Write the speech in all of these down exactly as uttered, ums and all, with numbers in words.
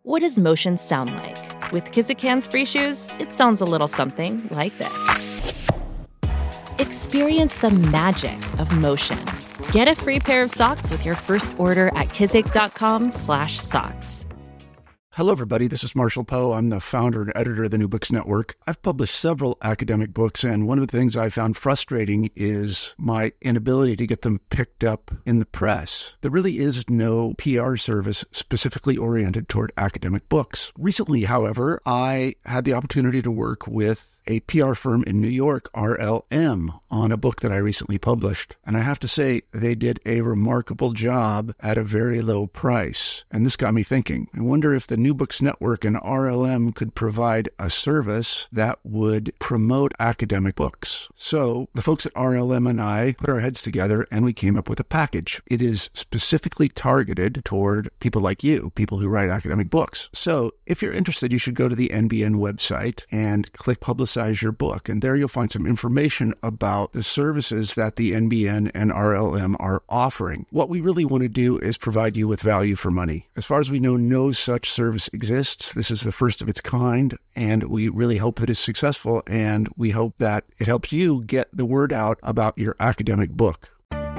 What does motion sound like? With Kizik hands-free shoes, it sounds a little something like this. Experience the magic of motion. Get a free pair of socks with your first order at kizik.com slash socks. Hello, everybody. This is Marshall Poe. I'm the founder and editor of the New Books Network. I've published several academic books, and one of the things I found frustrating is my inability to get them picked up in the press. There really is no P R service specifically oriented toward academic books. Recently, however, I had the opportunity to work with a P R firm in New York, R L M, on a book that I recently published. And I have to say, they did a remarkable job at a very low price. And this got me thinking. I wonder if the New Books Network and R L M could provide a service that would promote academic books. So the folks at R L M and I put our heads together and we came up with a package. It is specifically targeted toward people like you, people who write academic books. So if you're interested, you should go to the N B N website and click Publicize your book. And there you'll find some information about the services that the N B N and R L M are offering. What we really want to do is provide you with value for money. As far as we know, no such service exists. This is the first of its kind, and we really hope that it's successful, and we hope that it helps you get the word out about your academic book.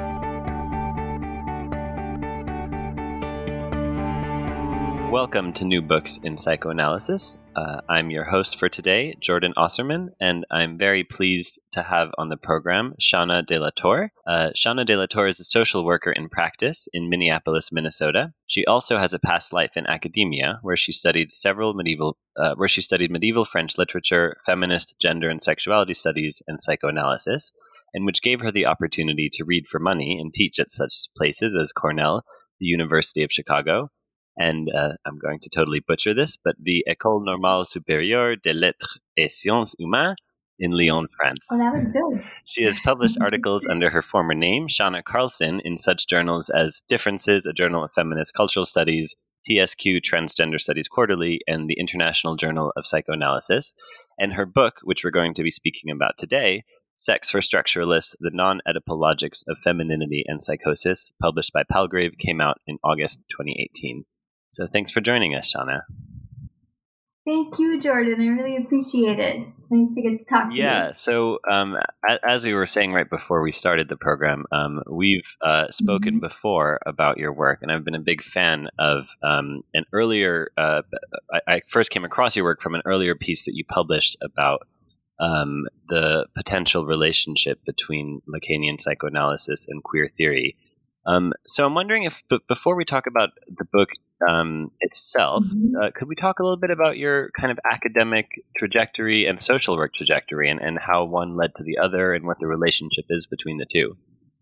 Welcome to New Books in Psychoanalysis. Uh, I'm your host for today, Jordan Osserman, and I'm very pleased to have on the program Shana De La Torre. Uh, Shana De La Torre is a social worker in practice in Minneapolis, Minnesota. She also has a past life in academia, where she studied several medieval, uh, where she studied medieval French literature, feminist gender and sexuality studies, and psychoanalysis, and which gave her the opportunity to read for money and teach at such places as Cornell, the University of Chicago, and uh, I'm going to totally butcher this, but the École Normale Supérieure des Lettres et Sciences Humaines in Lyon, France. Oh, that was good. She has published articles under her former name, Shana Carlson, in such journals as Differences, a Journal of Feminist Cultural Studies, T S Q Transgender Studies Quarterly, and the International Journal of Psychoanalysis. And her book, which we're going to be speaking about today, Sex for Structuralists, The Non-Oedipal Logics of Femininity and Psychosis, published by Palgrave, came out in August twenty eighteen. So thanks for joining us, Shana. Thank you, Jordan. I really appreciate it. It's nice to get to talk to yeah, you. Yeah, so um, as we were saying right before we started the program, um, we've uh, spoken mm-hmm. before about your work, and I've been a big fan of um, an earlier, uh, I, I first came across your work from an earlier piece that you published about um, the potential relationship between Lacanian psychoanalysis and queer theory. Um, so I'm wondering if, b- before we talk about the book um, itself, mm-hmm. uh, could we talk a little bit about your kind of academic trajectory and social work trajectory, and, and how one led to the other, and what the relationship is between the two?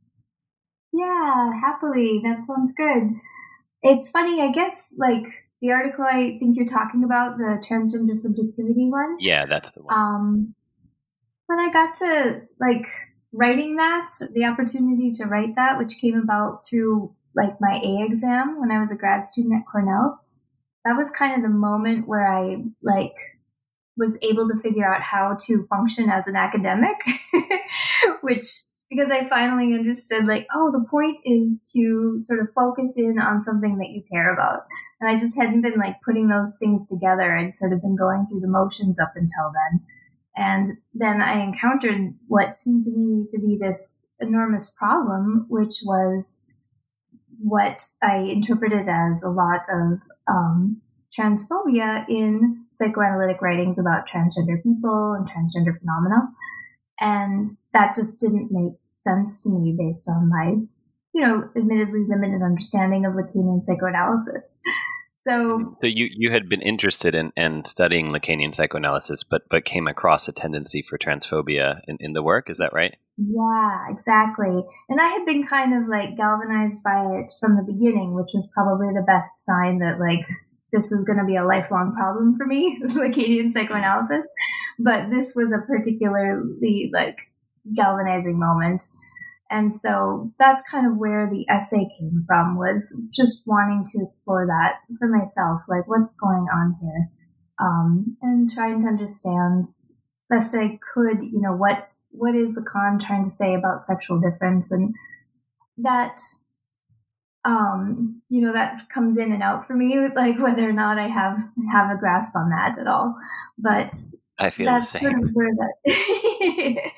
Yeah, happily. That sounds good. It's funny, I guess, like the article I think you're talking about, the transgender subjectivity one. Yeah, that's the one. Um, when I got to like writing that, the opportunity to write that, which came about through like my A exam when I was a grad student at Cornell, that was kind of the moment where I like was able to figure out how to function as an academic, which, because I finally understood like, oh, the point is to sort of focus in on something that you care about. And I just hadn't been like putting those things together. I'd sort of been going through the motions up until then. And then I encountered what seemed to me to be this enormous problem, which was what I interpreted as a lot of um, transphobia in psychoanalytic writings about transgender people and transgender phenomena. And that just didn't make sense to me based on my, you know, admittedly limited understanding of Lacanian psychoanalysis. So, so you, you had been interested in, in studying Lacanian psychoanalysis, but but came across a tendency for transphobia in, in the work. Is that right? Yeah, exactly. And I had been kind of like galvanized by it from the beginning, which was probably the best sign that like this was going to be a lifelong problem for me, Lacanian psychoanalysis. But this was a particularly like galvanizing moment. And so that's kind of where the essay came from, was just wanting to explore that for myself, like what's going on here, um, and trying to understand best I could, you know, what what is Lacan trying to say about sexual difference, and that um, you know, that comes in and out for me, like whether or not I have have a grasp on that at all. But I feel that's the same. Sort of where that,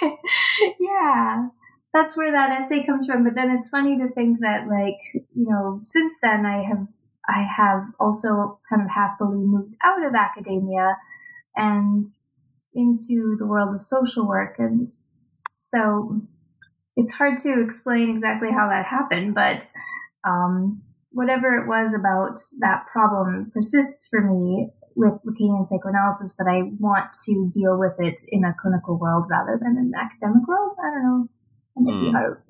yeah, that's where that essay comes from. But then it's funny to think that, like, you know, since then I have I have also kind of happily moved out of academia and into the world of social work, and so it's hard to explain exactly how that happened, but um, whatever it was about that problem persists for me with Lacanian psychoanalysis, but I want to deal with it in a clinical world rather than an academic world. I don't know. That might be hard.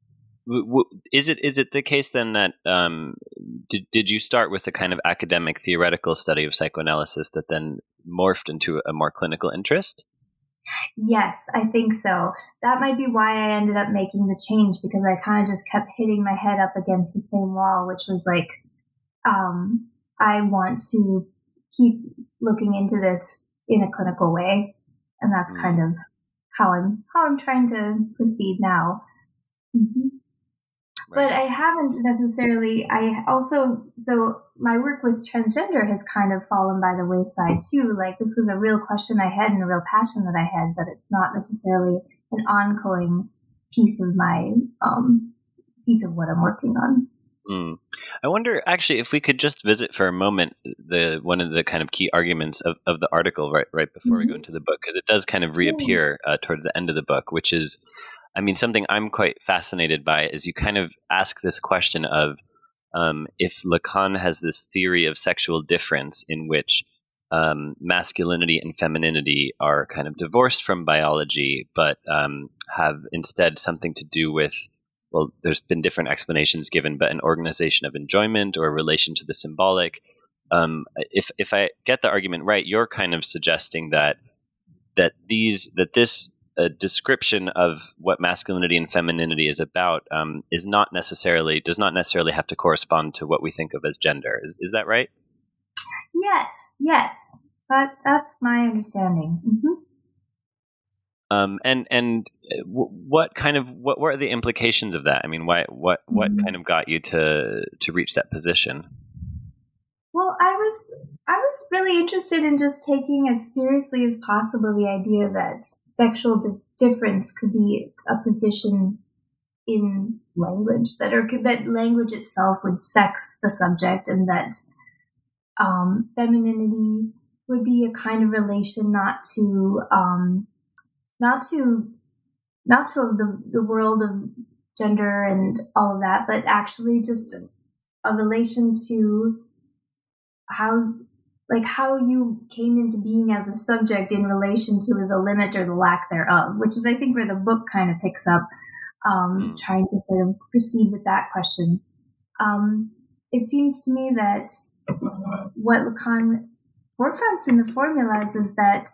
Is it is it the case then that um, did did you start with a kind of academic theoretical study of psychoanalysis that then morphed into a more clinical interest? Yes, I think so. That might be why I ended up making the change, because I kind of just kept hitting my head up against the same wall, which was like, um, I want to keep looking into this in a clinical way, and that's mm. kind of how I'm how I'm trying to proceed now. Mm-hmm. Right. But I haven't necessarily, I also, so my work with transgender has kind of fallen by the wayside too. Like, this was a real question I had and a real passion that I had, but it's not necessarily an ongoing piece of my, um, piece of what I'm working on. Mm. I wonder, actually, if we could just visit for a moment the one of the kind of key arguments of, of the article right right before mm-hmm. we go into the book, because it does kind of reappear uh, towards the end of the book, which is, I mean, something I'm quite fascinated by is you kind of ask this question of um, if Lacan has this theory of sexual difference in which um, masculinity and femininity are kind of divorced from biology, but um, have instead something to do with, well, there's been different explanations given, but an organization of enjoyment or a relation to the symbolic. Um, if if I get the argument right, you're kind of suggesting that that these that this a description of what masculinity and femininity is about um, is not necessarily does not necessarily have to correspond to what we think of as gender. Is is that right? Yes, yes, that that's my understanding. Mm-hmm. Um, and and w- what kind of what were the implications of that? I mean, why what what mm-hmm. kind of got you to to reach that position? Well, I was I was really interested in just taking as seriously as possible the idea that sexual di- difference could be a position in language, that or that language itself would sex the subject, and that um, femininity would be a kind of relation not to um, not to not to the the world of gender and all of that, but actually just a relation to how, like, how you came into being as a subject in relation to the limit or the lack thereof, which is, I think, where the book kind of picks up, um, trying to sort of proceed with that question. Um, it seems to me that what Lacan forefronts in the formulas is that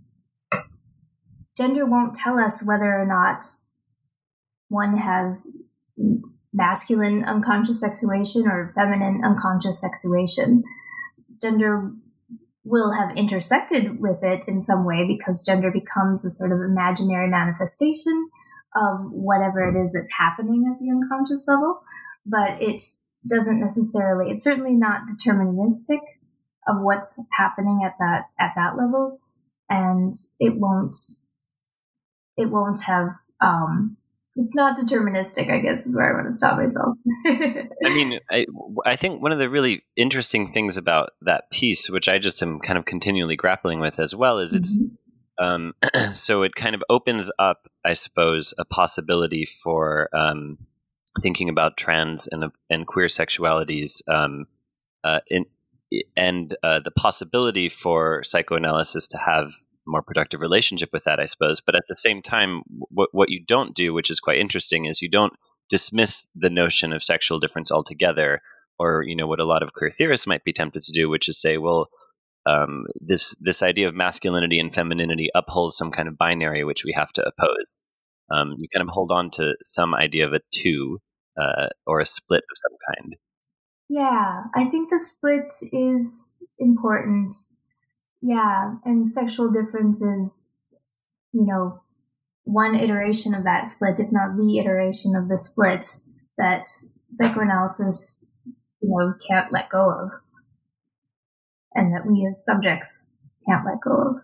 gender won't tell us whether or not one has masculine unconscious sexuation or feminine unconscious sexuation. Gender will have intersected with it in some way, because gender becomes a sort of imaginary manifestation of whatever it is that's happening at the unconscious level. But it doesn't necessarily, it's certainly not deterministic of what's happening at that, at that level. And it won't, it won't have, um, it's not deterministic, I guess, is where I want to stop myself. I mean, I, I think one of the really interesting things about that piece, which I just am kind of continually grappling with as well, is it's, mm-hmm. um, so it kind of opens up, I suppose, a possibility for um, thinking about trans and, and queer sexualities um, uh, in, and uh, the possibility for psychoanalysis to have more productive relationship with that, I suppose. But at the same time, what what you don't do, which is quite interesting, is you don't dismiss the notion of sexual difference altogether, or, you know, what a lot of queer theorists might be tempted to do, which is say, well, um, this this idea of masculinity and femininity upholds some kind of binary which we have to oppose. Um, you kind of hold on to some idea of a two uh, or a split of some kind. Yeah, I think the split is important. Yeah, and sexual difference is, you know, one iteration of that split, if not the iteration of the split that psychoanalysis, you know, can't let go of, and that we as subjects can't let go of.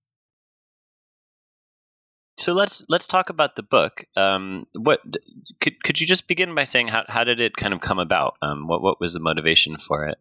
So let's let's talk about the book. Um, what could could you just begin by saying how how did it kind of come about? Um, what what was the motivation for it?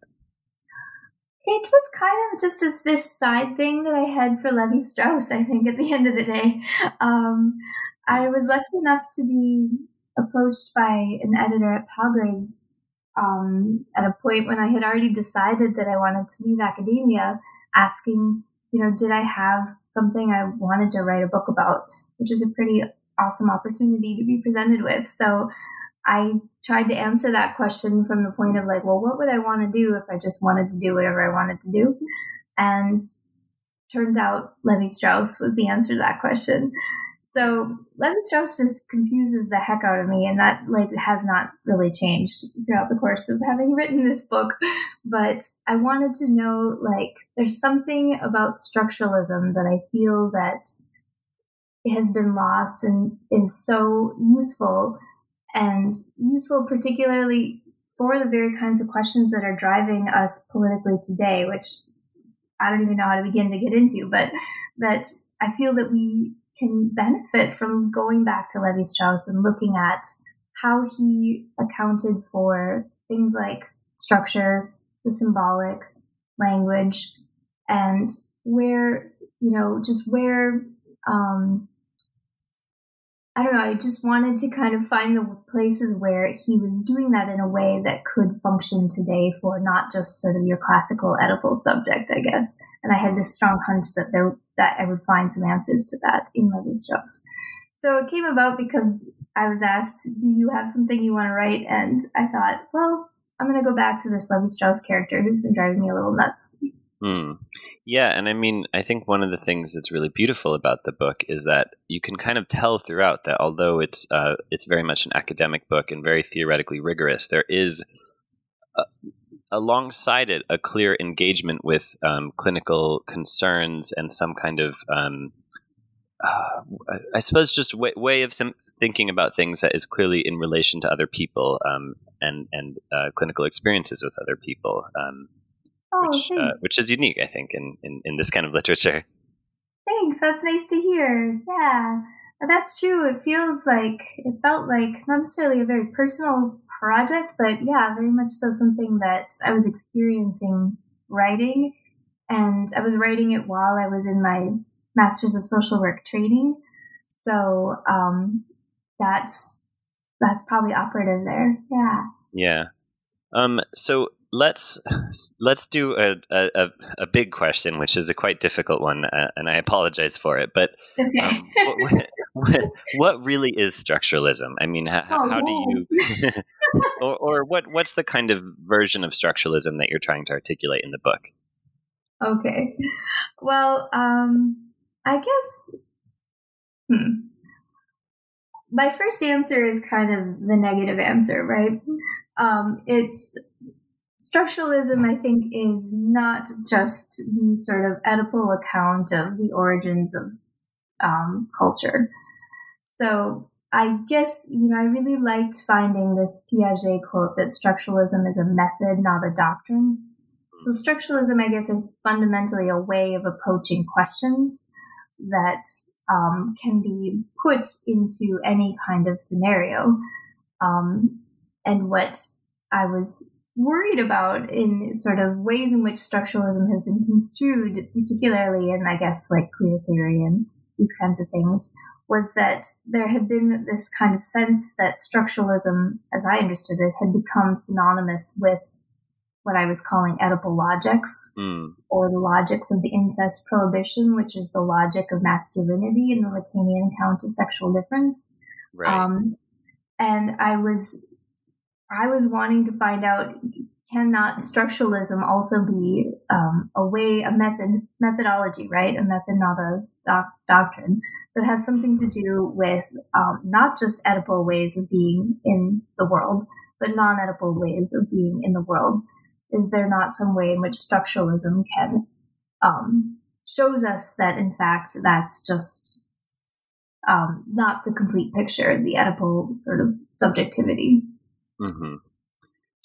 It was kind of just as this side thing that I had for Levi Strauss, I think, at the end of the day. Um, I was lucky enough to be approached by an editor at Palgrave um, at a point when I had already decided that I wanted to leave academia, asking, you know, did I have something I wanted to write a book about, which is a pretty awesome opportunity to be presented with. So I tried to answer that question from the point of like, well, what would I want to do if I just wanted to do whatever I wanted to do? And turned out Levi Strauss was the answer to that question. So Levi Strauss just confuses the heck out of me, and that like has not really changed throughout the course of having written this book. But I wanted to know, like, there's something about structuralism that I feel that has been lost and is so useful, and useful particularly for the very kinds of questions that are driving us politically today, which I don't even know how to begin to get into, but that I feel that we can benefit from going back to Levi Strauss and looking at how he accounted for things like structure, the symbolic, language, and where, you know, just where, um, I don't know, I just wanted to kind of find the places where he was doing that in a way that could function today for not just sort of your classical Oedipal subject, I guess. And I had this strong hunch that there that I would find some answers to that in Levi Strauss. So it came about because I was asked, do you have something you want to write? And I thought, well, I'm going to go back to this Levi Strauss character who's been driving me a little nuts. Hmm. Yeah, and I mean, I think one of the things that's really beautiful about the book is that you can kind of tell throughout that although it's uh, it's very much an academic book and very theoretically rigorous, there is a, alongside it a clear engagement with um, clinical concerns and some kind of, um, uh, I suppose, just way, way of some thinking about things that is clearly in relation to other people um, and and uh, clinical experiences with other people. Um, Oh, which, uh, which is unique, I think, in, in, in this kind of literature. Thanks. That's nice to hear. Yeah, that's true. It feels like, it felt like not necessarily a very personal project, but yeah, very much so something that I was experiencing writing. And I was writing it while I was in my Master's of Social Work training. So um, that's, that's probably operative there. Yeah. Yeah. Um, so let's let's do a, a, a big question, which is a quite difficult one, uh, and I apologize for it. But okay. um, what, what, what really is structuralism? I mean, how, oh, how do you, or, or what what's the kind of version of structuralism that you're trying to articulate in the book? Okay. Well, um, I guess. Hmm. My first answer is kind of the negative answer, right? Um, it's structuralism, I think, is not just the sort of Oedipal account of the origins of um, culture. So I guess, you know, I really liked finding this Piaget quote that structuralism is a method, not a doctrine. So structuralism, I guess, is fundamentally a way of approaching questions that um, can be put into any kind of scenario. Um, and what I was worried about in sort of ways in which structuralism has been construed, particularly in, I guess, like queer theory and these kinds of things, was that there had been this kind of sense that structuralism, as I understood it, had become synonymous with what I was calling Oedipal logics, mm. or the logics of the incest prohibition, which is the logic of masculinity in the Lacanian account of sexual difference. Right. Um, and I was, I was wanting to find out, cannot structuralism also be um, a way, a method, methodology, right? A method, not a doc- doctrine, that has something to do with um, not just Oedipal ways of being in the world, but non-Oedipal ways of being in the world. Is there not some way in which structuralism can um, shows us that, in fact, that's just um, not the complete picture, the Oedipal sort of subjectivity? Mm-hmm.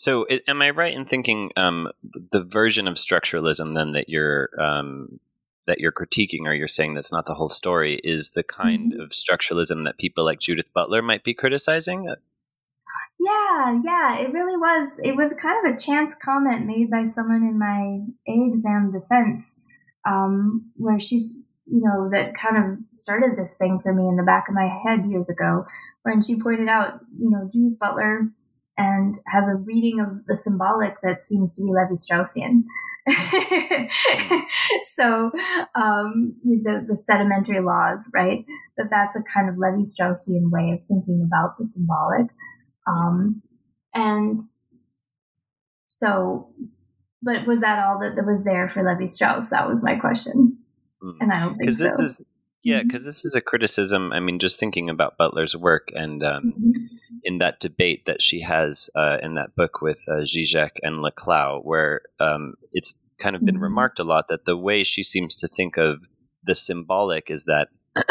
So, it, am I right in thinking um, the version of structuralism then that you're um, that you're critiquing, or you're saying that's not the whole story, is the kind Mm-hmm. of structuralism that people like Judith Butler might be criticizing? Yeah, yeah, it really was. It was kind of a chance comment made by someone in my A exam defense, um, where she's, you know, that kind of started this thing for me in the back of my head years ago, when she pointed out, you know, Judith Butler and has a reading of the symbolic that seems to be Levi-Straussian. So um, the, the sedimentary laws, right? That that's a kind of Levi-Straussian way of thinking about the symbolic. Um, and so, but was that all that, that was there for Levi-Strauss? That was my question. Mm. And I don't think so. This is, yeah, because mm-hmm. this is a criticism. I mean, just thinking about Butler's work and um, mm-hmm. in that debate that she has uh, in that book with uh, Zizek and Laclau, where um, it's kind of been mm-hmm. remarked a lot that the way she seems to think of the symbolic is that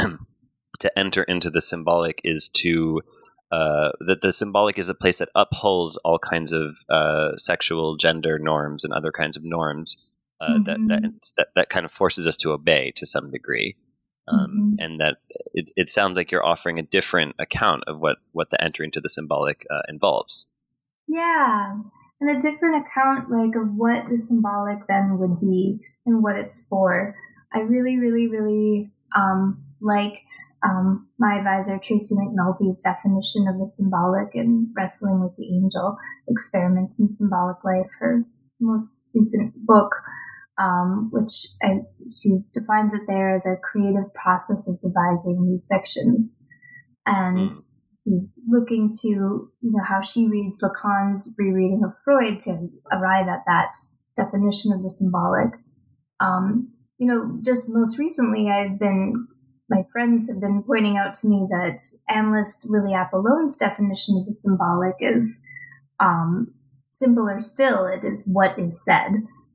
to enter into the symbolic is to Uh, that the symbolic is a place that upholds all kinds of uh, sexual gender norms and other kinds of norms uh, mm-hmm. that, that that that kind of forces us to obey to some degree, um, mm-hmm. and that it, it sounds like you're offering a different account of what, what the entry into the symbolic uh, involves. Yeah, and a different account like of what the symbolic then would be and what it's for. I really, really, really. Um, liked um, my advisor Tracy McNulty's definition of the symbolic in Wrestling with the Angel, Experiments in Symbolic Life, her most recent book, um, which I, she defines it there as a creative process of devising new fictions. And she's looking to, you know, how she reads Lacan's rereading of Freud to arrive at that definition of the symbolic. Um, you know, just most recently I've been My friends have been pointing out to me that analyst Willie Apollone's definition of the symbolic is um, simpler still. It is what is said.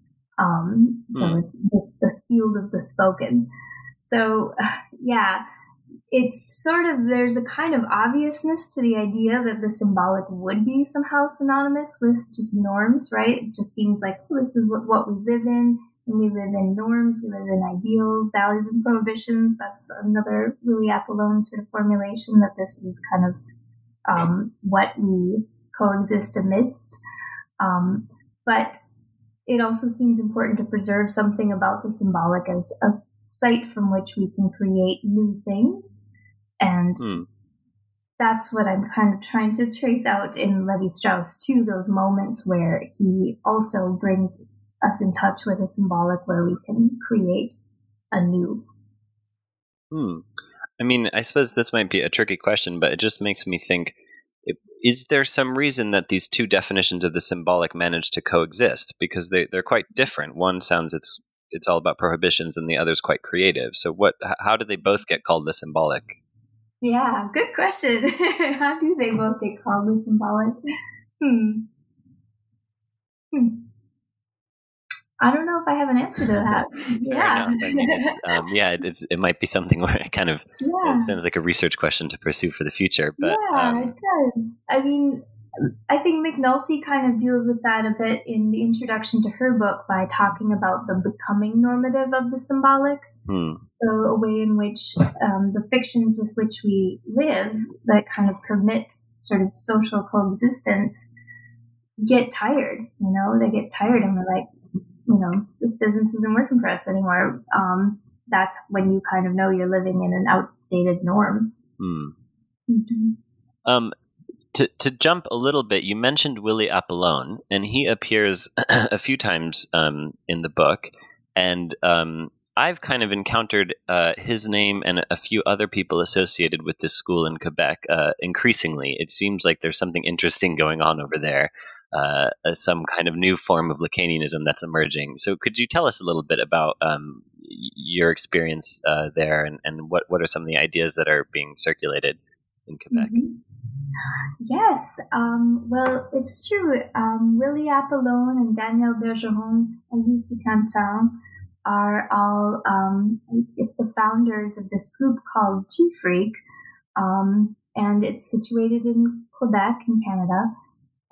Um, so mm. it's the, the field of the spoken. So, uh, yeah, it's sort of, there's a kind of obviousness to the idea that the symbolic would be somehow synonymous with just norms, right? It just seems like, oh, this is what, what we live in. And we live in norms, we live in ideals, values, and prohibitions. That's another Willie Apollone sort of formulation that this is kind of um, what we coexist amidst. Um, but it also seems important to preserve something about the symbolic as a site from which we can create new things. And mm. that's what I'm kind of trying to trace out in Levi-Strauss too, those moments where he also brings us in touch with a symbolic where we can create anew. Hmm. I mean, I suppose this might be a tricky question, but it just makes me think, is there some reason that these two definitions of the symbolic manage to coexist? Because they, they're quite different. One sounds it's it's all about prohibitions and the other's quite creative. So what? How do they both get called the symbolic? Yeah, good question. How do they both get called the symbolic? Hmm. Hmm. I don't know if I have an answer to that. Yeah. I mean, um, yeah, it, it, it might be something where it kind of yeah. it sounds like a research question to pursue for the future. But yeah, um, it does. I mean, I think McNulty kind of deals with that a bit in the introduction to her book by talking about the becoming normative of the symbolic. Hmm. So a way in which um, the fictions with which we live that kind of permit sort of social coexistence get tired. You know, they get tired and they're like, you know, this business isn't working for us anymore. Um, that's when you kind of know you're living in an outdated norm. Hmm. Mm-hmm. Um, to to jump a little bit, you mentioned Willie Apollone, and he appears a few times um, in the book, and um, I've kind of encountered uh, his name and a few other people associated with this school in Quebec uh, increasingly. It seems like there's something interesting going on over there. Uh, some kind of new form of Lacanianism that's emerging. So could you tell us a little bit about um, your experience uh, there and, and what, what are some of the ideas that are being circulated in Quebec? Mm-hmm. Yes. Um, well, it's true. Um, Willie Apollone and Danielle Bergeron and Lucie Cantin are all, um, it's the founders of this group called G-Freak. Um, and it's situated in Quebec in Canada.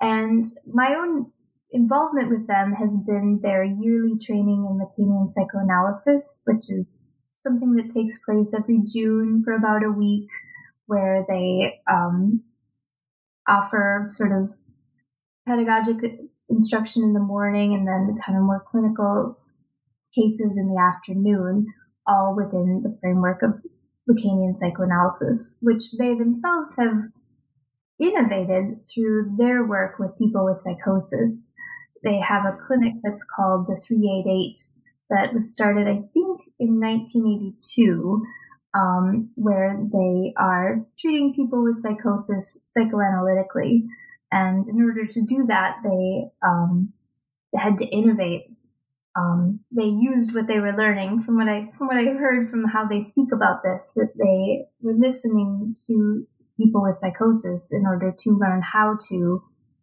And my own involvement with them has been their yearly training in Lacanian psychoanalysis, which is something that takes place every June for about a week, where they um, offer sort of pedagogic instruction in the morning and then kind of more clinical cases in the afternoon, all within the framework of Lacanian psychoanalysis, which they themselves have innovated through their work with people with psychosis. They have a clinic that's called the three eighty-eight that was started, I think, in nineteen eighty-two, um, where they are treating people with psychosis psychoanalytically. And in order to do that, they, um, they had to innovate. Um, they used what they were learning from what I from what I heard from how they speak about this, that they were listening to people with psychosis in order to learn how to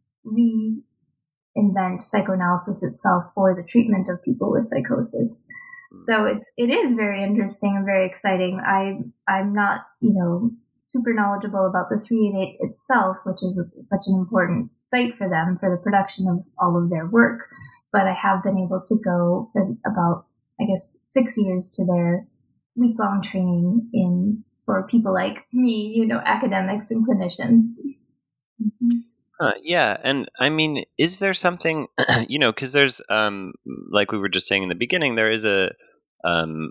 reinvent psychoanalysis itself for the treatment of people with psychosis. So it's it is very interesting and very exciting. I I'm not you know super knowledgeable about the three eighty-eight itself, which is a, such an important site for them for the production of all of their work. But I have been able to go for about, I guess, six years to their week-long training in for people like me, you know, academics and clinicians. Mm-hmm. Uh, yeah, and I mean, is there something, you know, because there's, um, like we were just saying in the beginning, there is a, um,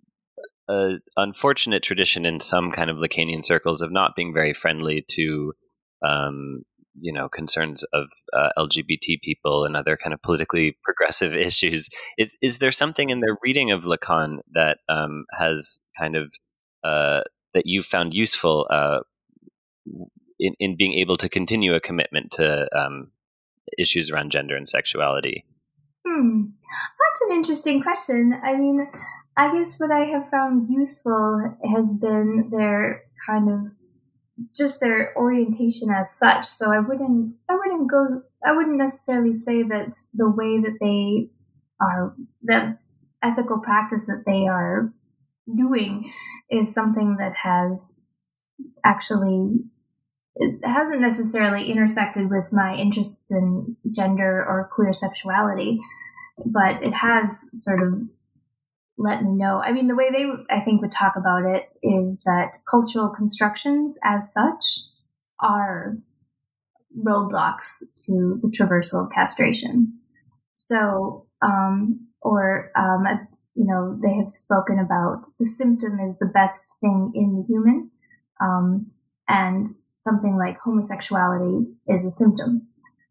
a unfortunate tradition in some kind of Lacanian circles of not being very friendly to, um, you know, concerns of uh, L G B T people and other kind of politically progressive issues. Is, is there something in their reading of Lacan that um, has kind of, uh, that you found useful uh, in, in being able to continue a commitment to um, issues around gender and sexuality? Hmm. That's an interesting question. I mean, I guess what I have found useful has been their kind of just their orientation as such. So I wouldn't, I wouldn't go, I wouldn't necessarily say that the way that they are, the ethical practice that they are doing is something that has actually, it hasn't necessarily intersected with my interests in gender or queer sexuality, but it has sort of let me know. I mean, the way they, I think, would talk about it is that cultural constructions as such are roadblocks to the traversal of castration. So, um, or, um, you know, they have spoken about the symptom is the best thing in the human, um, and something like homosexuality is a symptom.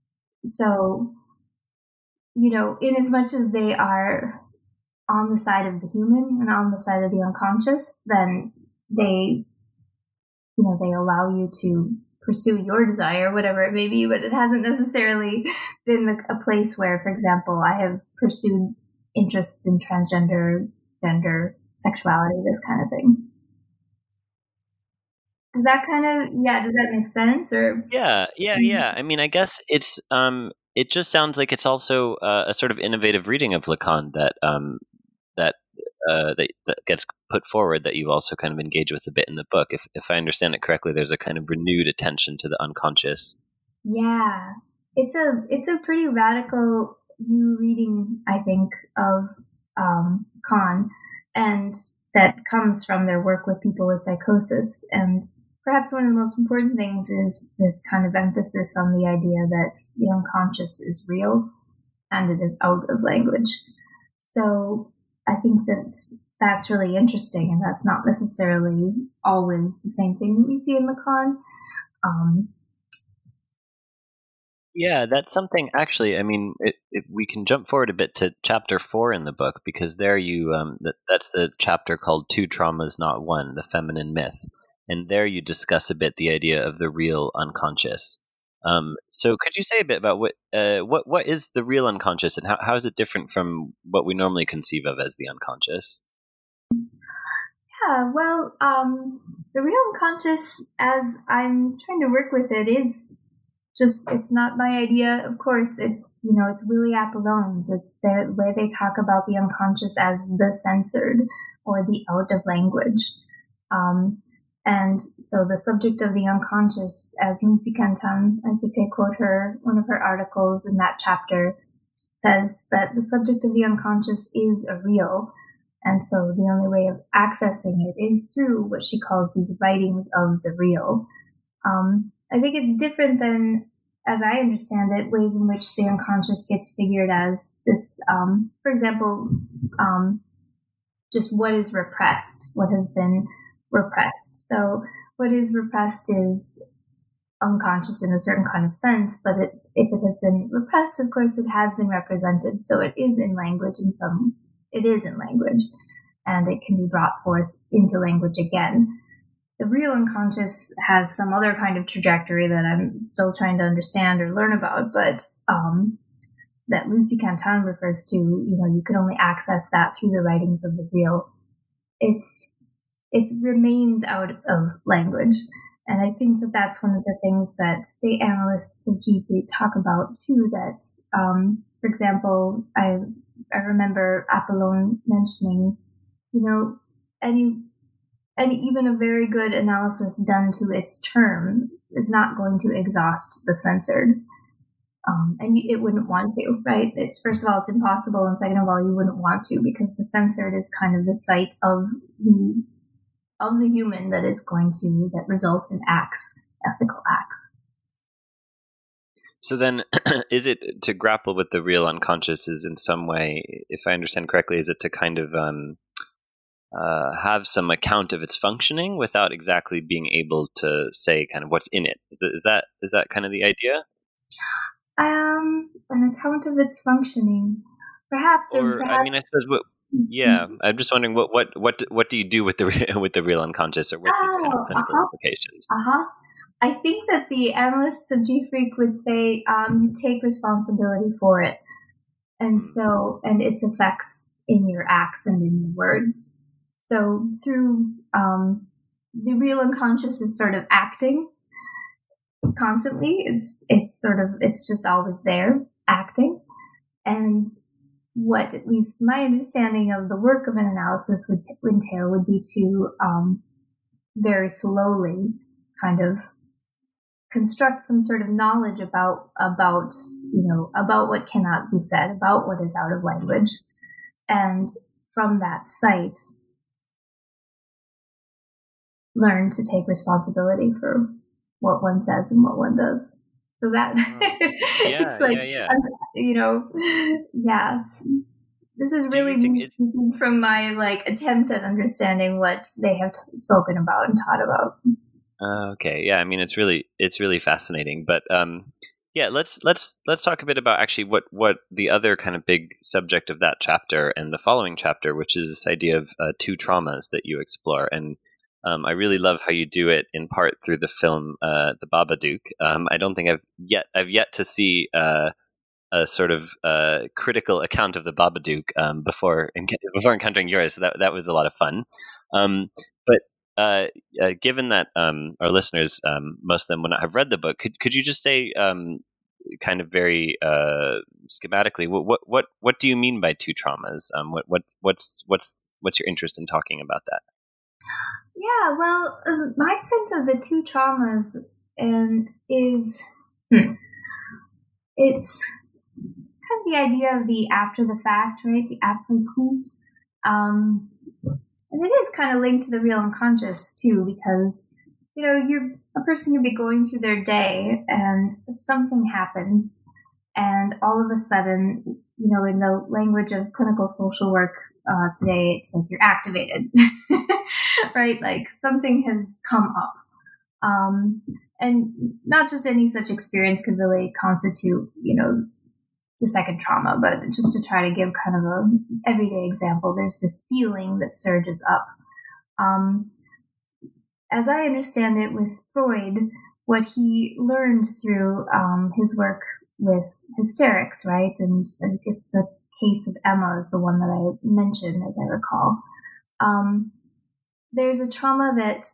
So, you know, in as much as they are on the side of the human and on the side of the unconscious, then they, you know, they allow you to pursue your desire, whatever it may be, but it hasn't necessarily been the, a place where, for example, I have pursued interests in transgender, gender, sexuality, this kind of thing. Does that kind of, yeah, does that make sense? Or Yeah, yeah, yeah. I mean, I guess it's, um, it just sounds like it's also uh, a sort of innovative reading of Lacan that, um, that, uh, that that gets put forward that you also kind of engage with a bit in the book. If if I understand it correctly, there's a kind of renewed attention to the unconscious. Yeah, it's a it's a pretty radical new reading, I think, of um, Lacan, and that comes from their work with people with psychosis. And perhaps one of the most important things is this kind of emphasis on the idea that the unconscious is real and it is out of language. So I think that that's really interesting, and that's not necessarily always the same thing that we see in Lacan. Um, yeah, that's something. Actually, I mean, it, it, we can jump forward a bit to chapter four in the book, because there you um, that that's the chapter called "Two Traumas, Not One: The Feminine Myth," and there you discuss a bit the idea of the real unconscious. Um, so could you say a bit about what uh, what what is the real unconscious, and how, how is it different from what we normally conceive of as the unconscious? Yeah, well, um, the real unconscious, as I'm trying to work with it, is just, it's not my idea, of course. It's, you know, it's Willie Apollone's. It's the way they talk about the unconscious as the censored or the out of language. Um, And so the subject of the unconscious, as Lucy Cantan, I think I quote her, one of her articles in that chapter, says that the subject of the unconscious is a real. And so the only way of accessing it is through what she calls these writings of the real. Um, I think it's different than, as I understand it, ways in which the unconscious gets figured as this, um, for example, um, just what is repressed, what has been repressed. So what is repressed is unconscious in a certain kind of sense, but it, if it has been repressed, of course, it has been represented. So it is in language in some, it is in language, and it can be brought forth into language again. The real unconscious has some other kind of trajectory that I'm still trying to understand or learn about, but um, that Lucy Cantan refers to, you know, you can only access that through the writings of the real. It's, it remains out of language. And I think that that's one of the things that the analysts of G F R I C talk about too, that, um, for example, I, I remember Apollon mentioning, you know, any, and even a very good analysis done to its term is not going to exhaust the censored. Um, and you, it wouldn't want to, right? It's, first of all, it's impossible. And second of all, you wouldn't want to, because the censored is kind of the site of the, of the human that is going to, that results in acts, ethical acts. So then, is it to grapple with the real unconscious is in some way, if I understand correctly, is it to kind of um, uh, have some account of its functioning without exactly being able to say kind of what's in it? Is, it, is that is that kind of the idea? Um, an account of its functioning, perhaps. Or, or perhaps, I mean, I suppose what. Yeah, I'm just wondering what what what what do you do with the with the real unconscious, or what's its kind of clinical uh-huh. implications? Uh huh. I think that the analysts of G F R I C would say um, you take responsibility for it, and so and its effects in your acts and in your words. So through um, the real unconscious is sort of acting constantly. It's it's sort of it's just always there acting, and what at least my understanding of the work of an analysis would t- entail would be to um, very slowly kind of construct some sort of knowledge about about you know about what cannot be said, about what is out of language, and from that site learn to take responsibility for what one says and what one does. So that oh. yeah, it's like yeah, yeah. you know, yeah. This is really me from my like attempt at understanding what they have t- spoken about and taught about. Uh, okay, yeah. I mean, it's really it's really fascinating. But um, yeah, let's let's let's talk a bit about actually what what the other kind of big subject of that chapter and the following chapter, which is this idea of uh, two traumas that you explore. And um, I really love how you do it in part through the film uh, The Babadook. Um, I don't think I've yet I've yet to see uh, a sort of uh, critical account of The Babadook um, before before encountering yours. So that that was a lot of fun. Um, but uh, uh, given that um, our listeners, um, most of them would not have read the book, could could you just say, um, kind of very uh, schematically, what, what what what do you mean by two traumas? Um, what what what's what's what's your interest in talking about that? Yeah, well, uh, my sense of the two traumas and is hmm, it's it's kind of the idea of the after the fact, right? The après coup. Um, and it is kind of linked to the real unconscious too, because, you know, you're a person can be going through their day and something happens, and all of a sudden, you know, in the language of clinical social work uh, today, it's like you're activated, right? Like something has come up. Um, and not just any such experience could really constitute, you know, the second trauma, but just to try to give kind of a everyday example, there's this feeling that surges up. Um, as I understand it with Freud, what he learned through um, his work with hysterics, right? And I guess the case of Emma is the one that I mentioned, as I recall. Um, there's a trauma that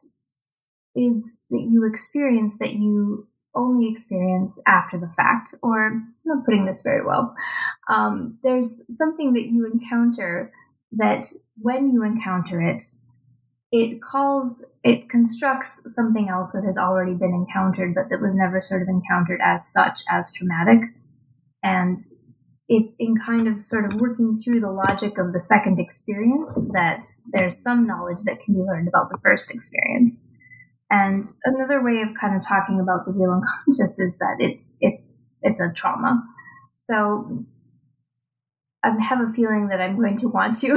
is that you experience that you only experience after the fact, or I'm not putting this very well. Um, there's something that you encounter that when you encounter it, it calls, it constructs something else that has already been encountered, but that was never sort of encountered as such as traumatic. And it's in kind of sort of working through the logic of the second experience that there's some knowledge that can be learned about the first experience. And another way of kind of talking about the real unconscious is that it's it's it's a trauma. So I have a feeling that I'm going to want to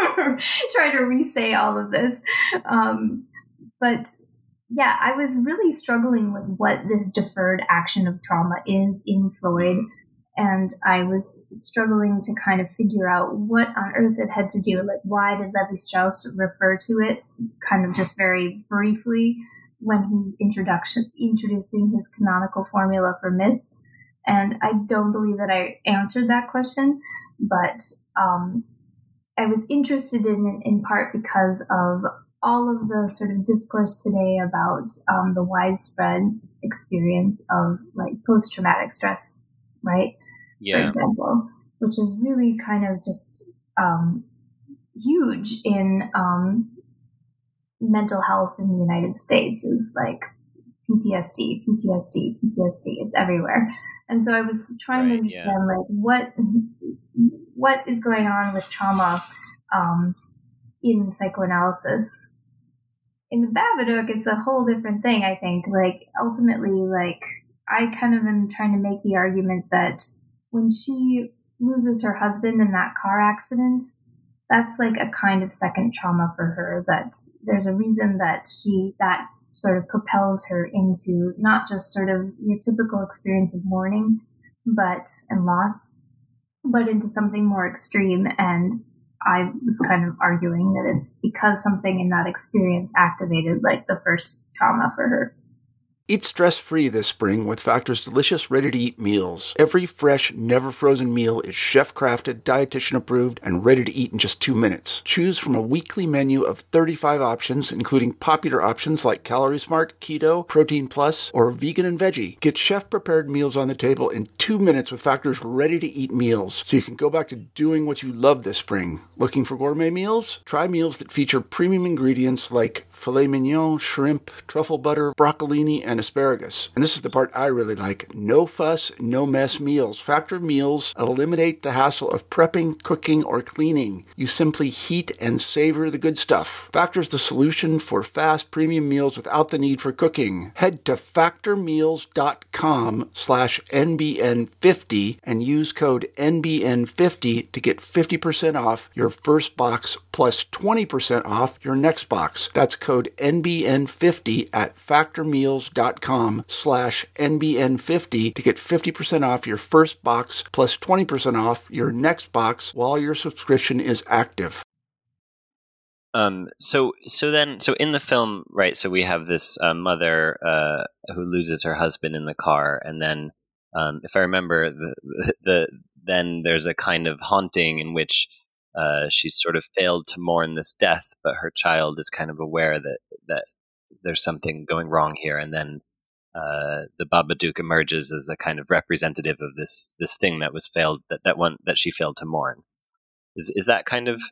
try to re-say all of this. Um, but yeah, I was really struggling with what this deferred action of trauma is in Freud. And I was struggling to kind of figure out what on earth it had to do. Like, why did Levi-Strauss refer to it kind of just very briefly when he's introduction introducing his canonical formula for myth? And I don't believe that I answered that question, but um, I was interested in it in part because of all of the sort of discourse today about um, the widespread experience of like post-traumatic stress, right? Yeah. For example, which is really kind of just um, huge in um, mental health in the United States, is like P T S D, P T S D, P T S D. It's everywhere. And so I was trying right, to understand yeah. like what what is going on with trauma um, in psychoanalysis. In the Babadook, it's a whole different thing, I think. Like, ultimately, like, I kind of am trying to make the argument that when she loses her husband in that car accident, that's like a kind of second trauma for her, that there's a reason that she, that sort of propels her into not just sort of your typical experience of mourning, but, and loss, but into something more extreme. And I was kind of arguing that it's because something in that experience activated like the first trauma for her. Eat stress-free this spring with Factor's delicious, ready-to-eat meals. Every fresh, never-frozen meal is chef-crafted, dietitian-approved, and ready to eat in just two minutes. Choose from a weekly menu of thirty-five options, including popular options like Calorie Smart, Keto, Protein Plus, or Vegan and Veggie. Get chef-prepared meals on the table in two minutes with Factor's ready-to-eat meals, so you can go back to doing what you love this spring. Looking for gourmet meals? Try meals that feature premium ingredients like filet mignon, shrimp, truffle butter, broccolini, and asparagus. And this is the part I really like. No fuss, no mess meals. Factor meals eliminate the hassle of prepping, cooking, or cleaning. You simply heat and savor the good stuff. Factor's the solution for fast premium meals without the need for cooking. Head to factormeals.com slash NBN50 and use code N B N fifty to get fifty percent off your first box plus twenty percent off your next box. That's code N B N fifty at factormeals.com slash N B N fifty to get fifty percent off your first box plus twenty percent off your next box while your subscription is active. Um, so, so then, so in the film, right, so we have this uh, mother uh, who loses her husband in the car, and then, um, if I remember, the, the, the then there's a kind of haunting in which uh, she's sort of failed to mourn this death, but her child is kind of aware that that there's something going wrong here, and then uh, the Babadook emerges as a kind of representative of this this thing that was failed that that one that she failed to mourn. Is is that kind of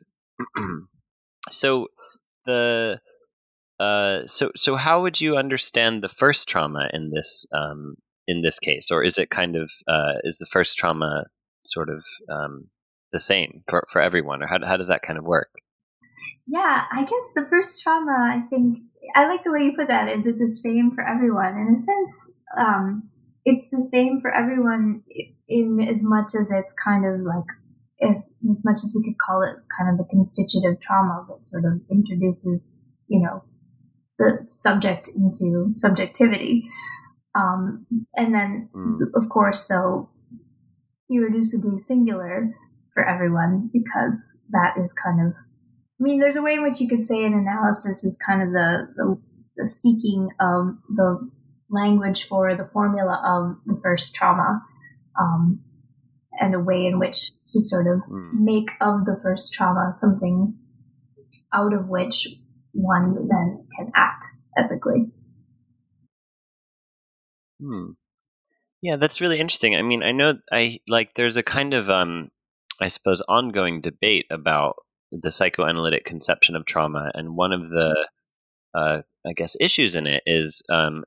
so the uh, so so how would you understand the first trauma in this um, in this case, or is it kind of uh, is the first trauma sort of um, the same for, for everyone, or how how does that kind of work? Yeah, I guess the first trauma, I think, I like the way you put that. Is it the same for everyone? In a sense, um, it's the same for everyone in as much as it's kind of like, as, as much as we could call it kind of the constitutive trauma that sort of introduces, you know, the subject into subjectivity. Um, and then, mm. of course, though, irreducibly singular for everyone, because that is kind of, I mean, there's a way in which you could say an analysis is kind of the, the, the seeking of the language for the formula of the first trauma, um, and a way in which to sort of mm. make of the first trauma something out of which one then can act ethically. Hmm. Yeah, that's really interesting. I mean, I know I like there's a kind of um, I suppose ongoing debate about the psychoanalytic conception of trauma, and one of the, uh, I guess, issues in it is um,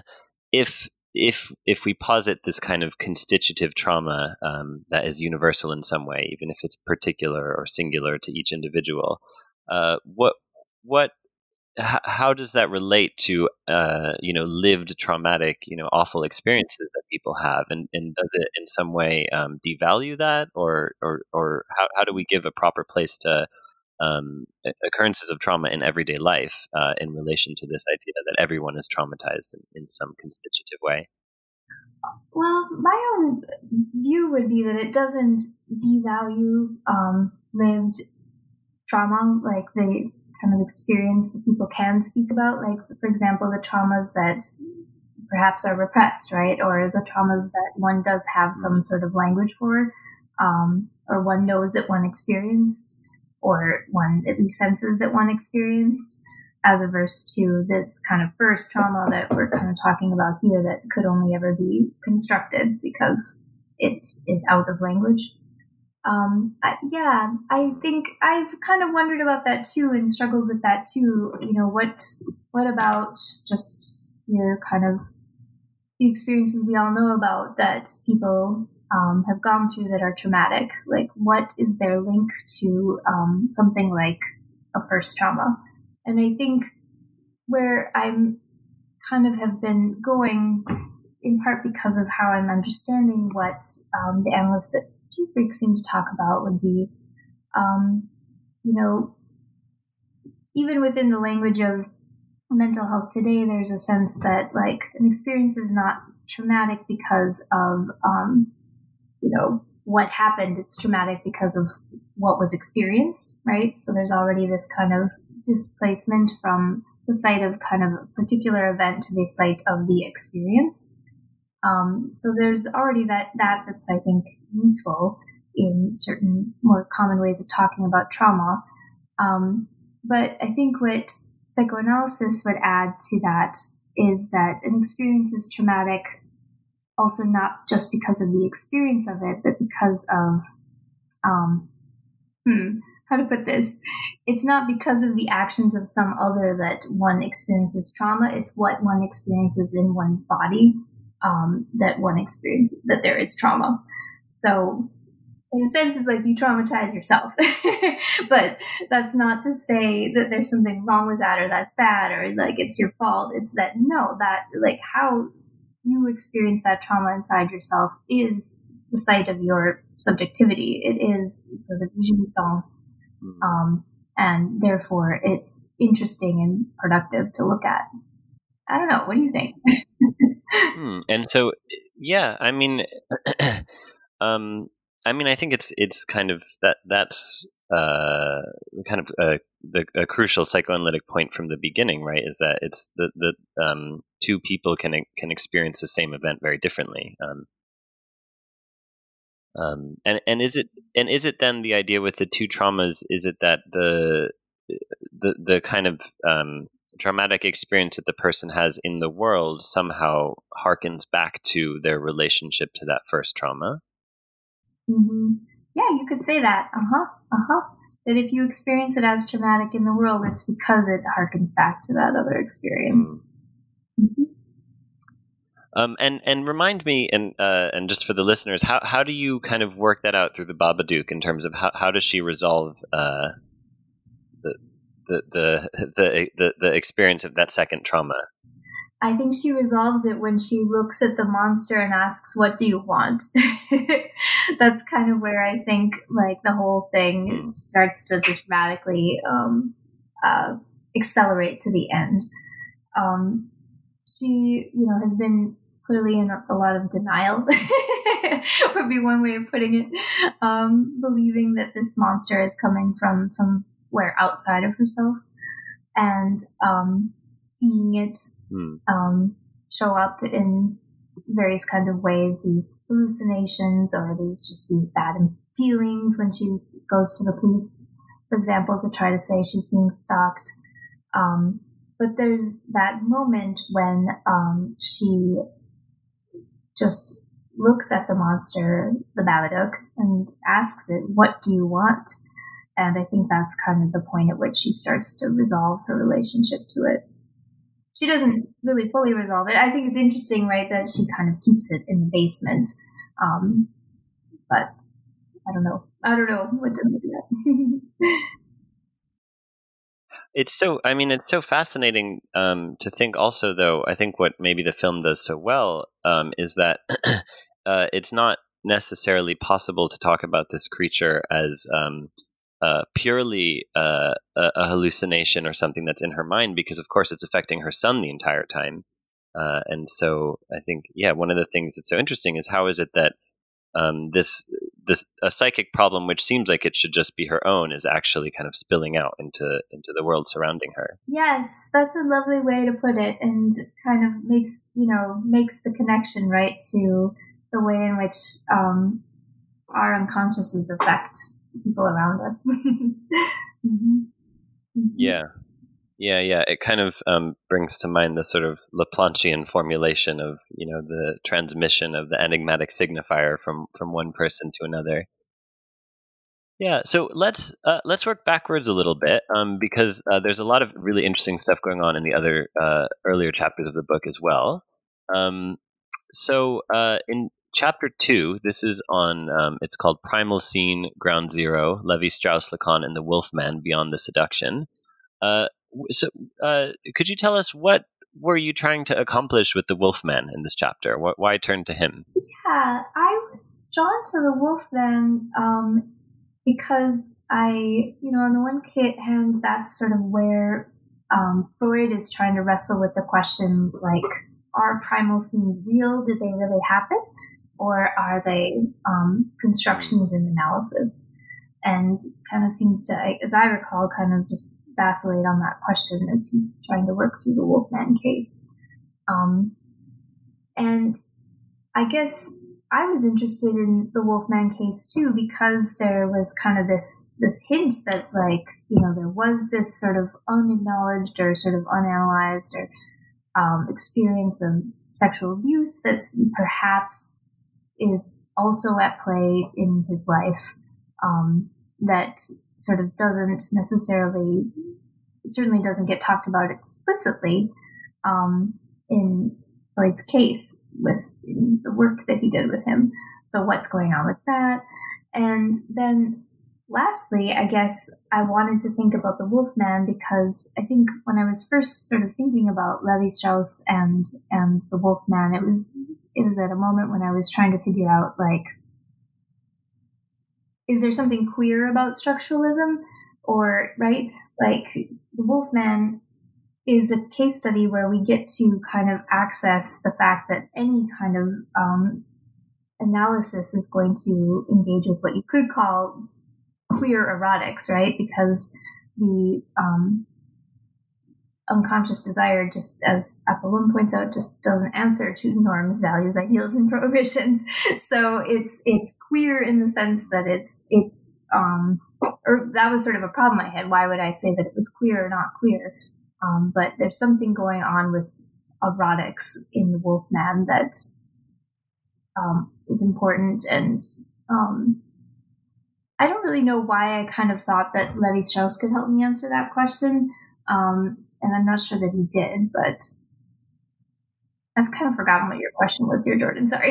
if if if we posit this kind of constitutive trauma um, that is universal in some way, even if it's particular or singular to each individual, uh, what what h- how does that relate to uh, you know lived traumatic, you know awful experiences that people have, and, and does it in some way um, devalue that, or or or how how do we give a proper place to um, occurrences of trauma in everyday life uh, in relation to this idea that everyone is traumatized in, in some constitutive way? Well, my own view would be that it doesn't devalue um, lived trauma, like the kind of experience that people can speak about, like, for example, the traumas that perhaps are repressed, right? Or the traumas that one does have some sort of language for, um, or one knows that one experienced, or one at least senses that one experienced, as averse to this kind of first trauma that we're kind of talking about here that could only ever be constructed because it is out of language. Um, I, yeah, I think I've kind of wondered about that too and struggled with that too. You know, what, what about just your kind of the experiences we all know about that people um, have gone through that are traumatic? Like, what is their link to um, something like a first trauma? And I think where I'm kind of have been going, in part because of how I'm understanding what um, the analysts that Two Freaks seem to talk about, would be, um, you know, even within the language of mental health today, there's a sense that, like, an experience is not traumatic because of, um, you know, what happened. It's traumatic because of what was experienced, right? So there's already this kind of displacement from the site of kind of a particular event to the site of the experience. Um, so there's already that, that that's, I think, useful in certain more common ways of talking about trauma. Um, but I think what psychoanalysis would add to that is that an experience is traumatic also not just because of the experience of it, but because of, um, hmm, how to put this? It's not because of the actions of some other that one experiences trauma. It's what one experiences in one's body. Um, that one experience, that there is trauma. So in a sense, it's like you traumatize yourself. But that's not to say that there's something wrong with that, or that's bad, or like it's your fault. It's that, no, that like how you experience that trauma inside yourself is the site of your subjectivity. It is sort of jouissance. Um, and therefore it's interesting and productive to look at. I don't know. What do you think? Hmm. And so, yeah, I mean, um, I mean, I think it's it's kind of that that's uh, kind of a, the a crucial psychoanalytic point from the beginning, right? Is that it's the the um, two people can can experience the same event very differently. Um, um, and and is it and is it then the idea with the two traumas? Is it that the the the kind of um, traumatic experience that the person has in the world somehow harkens back to their relationship to that first trauma? Mm-hmm. Yeah, you could say that. Uh-huh. Uh-huh. That if you experience it as traumatic in the world, it's because it harkens back to that other experience. Mm. Mm-hmm. Um, and and remind me, and uh, and just for the listeners, how how do you kind of work that out through the Babadook in terms of how how does she resolve uh, the The, the the the the experience of that second trauma? I think she resolves it when she looks at the monster and asks, "What do you want?" That's kind of where I think like the whole thing mm. starts to just radically um, uh, accelerate to the end. Um, she, you know, has been clearly in a, a lot of denial, would be one way of putting it, um, believing that this monster is coming from some where outside of herself, and um, seeing it mm. um, show up in various kinds of ways, these hallucinations or these just these bad feelings when she goes to the police, for example, to try to say she's being stalked. Um, but there's that moment when um, she just looks at the monster, the Babadook, and asks it, "What do you want?" And I think that's kind of the point at which she starts to resolve her relationship to it. She doesn't really fully resolve it. I think it's interesting, right, that she kind of keeps it in the basement. Um, but I don't know. I don't know what to make of that. It's so, I mean, it's so fascinating um, to think also, though, I think what maybe the film does so well um, is that uh, it's not necessarily possible to talk about this creature as um, uh, purely uh, a, a hallucination or something that's in her mind, because, of course, it's affecting her son the entire time. Uh, and so I think, yeah, one of the things that's so interesting is how is it that um, this this a psychic problem, which seems like it should just be her own, is actually kind of spilling out into into the world surrounding her. Yes, that's a lovely way to put it, and kind of makes you know makes the connection, right, to the way in which um, our unconsciouses affect the people around us. mm-hmm. Mm-hmm. Yeah. Yeah, yeah. It kind of um, brings to mind the sort of Laplanchian formulation of, you know, the transmission of the enigmatic signifier from, from one person to another. Yeah, so let's uh, let's work backwards a little bit um, because uh, there's a lot of really interesting stuff going on in the other uh, earlier chapters of the book as well. Um, so uh, in chapter two, this is on um, it's called Primal Scene, Ground Zero: Levi Strauss Lacan and the Wolfman Beyond the Seduction. Uh, So, uh, could you tell us what were you trying to accomplish with the Wolfman in this chapter? Wh- why turn to him? Yeah, I was drawn to the Wolfman um, because I, you know, on the one hand, that's sort of where um, Freud is trying to wrestle with the question, like, are primal scenes real? Did they really happen? Or are they um, constructions in analysis? And kind of seems to, as I recall, kind of just vacillate on that question as he's trying to work through the Wolfman case. Um, and I guess I was interested in the Wolfman case too, because there was kind of this, this hint that, like, you know, there was this sort of unacknowledged or sort of unanalyzed or um, experience of sexual abuse that perhaps is also at play in his life, um, that sort of doesn't necessarily, it certainly doesn't get talked about explicitly um, in Freud's case with the work that he did with him. So what's going on with that? And then lastly, I guess I wanted to think about the Wolfman because I think when I was first sort of thinking about Levi Strauss and, and the Wolfman, it was, it was at a moment when I was trying to figure out, like, is there something queer about structuralism? Or, right, like the Wolfman is a case study where we get to kind of access the fact that any kind of um, analysis is going to engage with what you could call queer erotics, right? Because the um, unconscious desire, just as Apollon points out, just doesn't answer to norms, values, ideals, and prohibitions. So it's it's queer in the sense that it's it's um, or that was sort of a problem I had. Why would I say that it was queer or not queer? Um, but there's something going on with erotics in the Wolfman that um, is important, and um, I don't really know why I kind of thought that Levi Strauss could help me answer that question. Um, and I'm not sure that he did, but I've kind of forgotten what your question was here, Jordan. Sorry.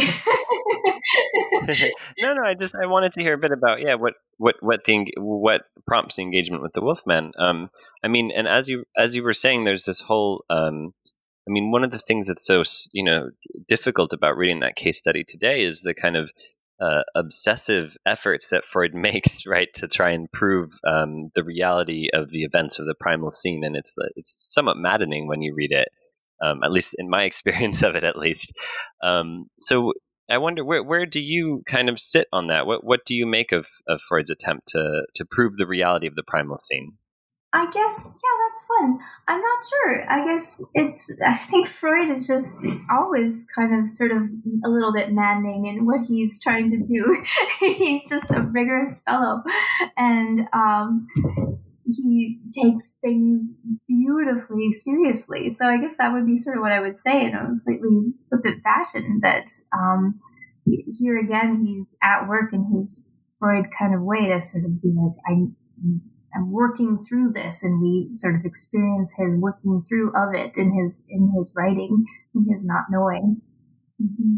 no, no, I just, I wanted to hear a bit about, yeah, what, what, what the, what prompts the engagement with the Wolfman. Um, I mean, and as you, as you were saying, there's this whole, um, I mean, one of the things that's so, you know, difficult about reading that case study today is the kind of uh, obsessive efforts that Freud makes, right, to try and prove um, the reality of the events of the primal scene, and it's it's somewhat maddening when you read it, um, at least in my experience of it, at least. Um, so I wonder where where do you kind of sit on that? What what do you make of, of Freud's attempt to to prove the reality of the primal scene? I guess, yeah, that's fun. I'm not sure. I guess it's, I think Freud is just always kind of sort of a little bit maddening in what he's trying to do. He's just a rigorous fellow. And um, he takes things beautifully seriously. So I guess that would be sort of what I would say in a slightly flippant fashion, that um, here again, he's at work in his Freud kind of way to sort of be like, I I'm working through this, and we sort of experience his working through of it in his in his writing, in his not knowing. Mm-hmm.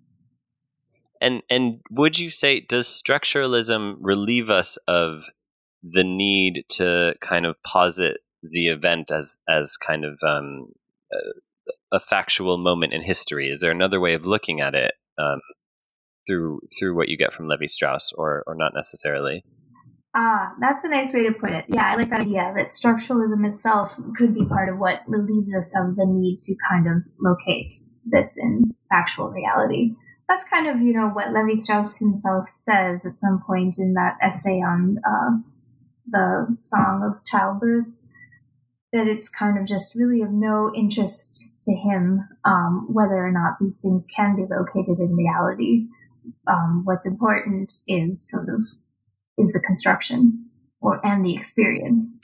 And and would you say, does structuralism relieve us of the need to kind of posit the event as as kind of um, a, a factual moment in history? Is there another way of looking at it um, through through what you get from Levi Strauss, or or not necessarily? Ah, that's a nice way to put it. Yeah, I like that idea that structuralism itself could be part of what relieves us of the need to kind of locate this in factual reality. That's kind of, you know, what Levi Strauss himself says at some point in that essay on uh, the Song of Childbirth, that it's kind of just really of no interest to him um, whether or not these things can be located in reality. Um, what's important is sort of is the construction or and the experience.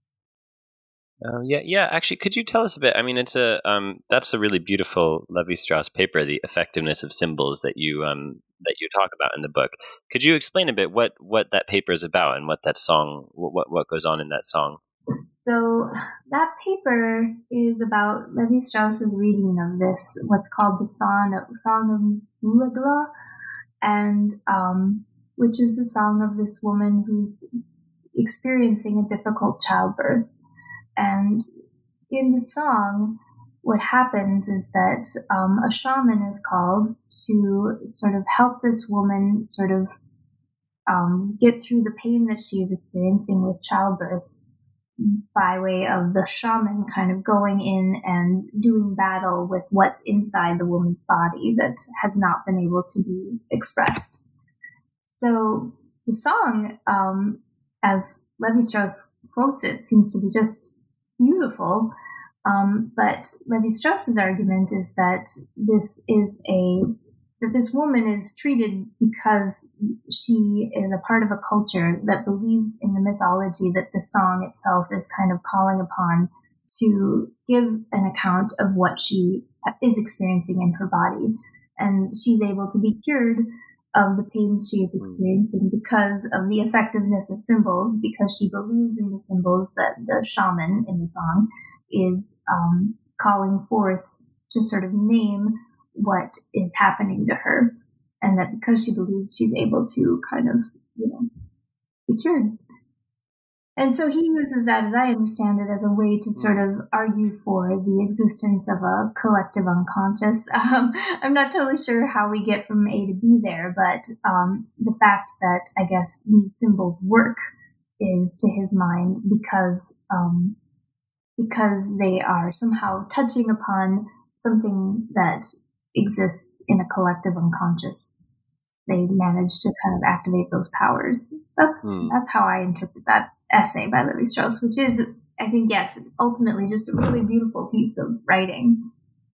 Uh, yeah, yeah. Actually, could you tell us a bit? I mean, it's a um, that's a really beautiful Levi Strauss paper, the effectiveness of symbols that you um, that you talk about in the book. Could you explain a bit what, what that paper is about and what that song, what what goes on in that song? So that paper is about Levi Strauss's reading of this, what's called the Song of, Song of Uagla, and um, which is the song of this woman who's experiencing a difficult childbirth. And in the song, what happens is that um, a shaman is called to sort of help this woman sort of um, get through the pain that she is experiencing with childbirth by way of the shaman kind of going in and doing battle with what's inside the woman's body that has not been able to be expressed. So the song, um, as Levi Strauss quotes it, seems to be just beautiful. Um, but Levi Strauss's argument is that this is a that this woman is treated because she is a part of a culture that believes in the mythology that the song itself is kind of calling upon to give an account of what she is experiencing in her body. And she's able to be cured of the pains she is experiencing because of the effectiveness of symbols, because she believes in the symbols that the shaman in the song is um, calling forth to sort of name what is happening to her, and that because she believes, she's able to kind of, you know, be cured. And so he uses that, as I understand it, as a way to sort of argue for the existence of a collective unconscious. Um, I'm not totally sure how we get from A to B there, but um, the fact that I guess these symbols work is, to his mind, because um, because they are somehow touching upon something that exists in a collective unconscious. They manage to kind of activate those powers. That's mm. that's how I interpret that essay by Levi Strauss, which is, I think, yes, ultimately just a really beautiful piece of writing.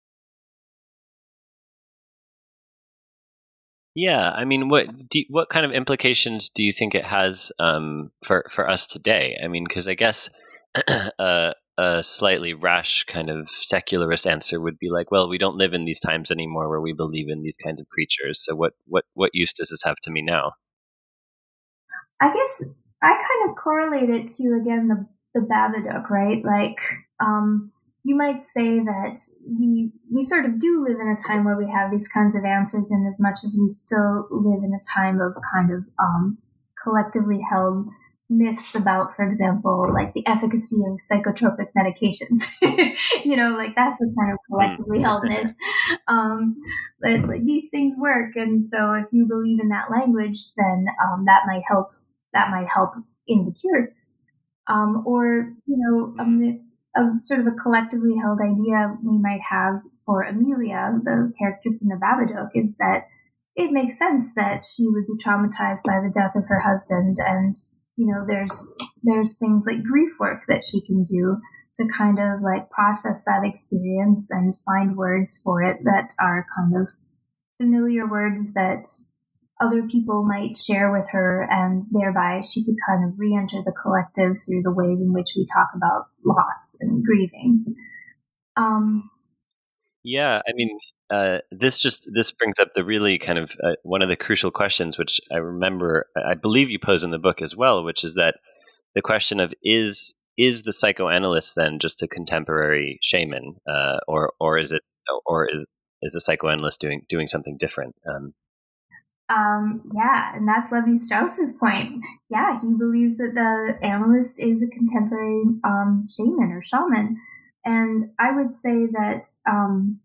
Yeah, I mean, what do, what kind of implications do you think it has um, for for us today? I mean, because I guess uh, a slightly rash kind of secularist answer would be like, well, we don't live in these times anymore where we believe in these kinds of creatures. So what what what use does this have to me now? I guess I kind of correlate it to, again, the the Babadook, right? Like, um, you might say that we we sort of do live in a time where we have these kinds of answers, in as much as we still live in a time of kind of um, collectively held myths about, for example, like the efficacy of psychotropic medications. You know, like that's a kind of collectively held myth. Um, but, like, these things work, and so if you believe in that language, then um, that might help. That might help in the cure. Um, or, you know, a myth of sort of a collectively held idea we might have for Amelia, the character from the Babadook, is that it makes sense that she would be traumatized by the death of her husband, and you know, there's there's things like grief work that she can do to kind of like process that experience and find words for it that are kind of familiar words that other people might share with her, and thereby she could kind of re-enter the collective through the ways in which we talk about loss and grieving. Um, yeah, I mean, uh, this just this brings up the really kind of uh, one of the crucial questions, which I remember, I believe you pose in the book as well, which is that the question of is is the psychoanalyst then just a contemporary shaman, uh, or or is it or is is a psychoanalyst doing doing something different? Um, Um, yeah, and that's Levi Strauss's point. Yeah, he believes that the analyst is a contemporary um, shaman or shaman. And I would say that, um,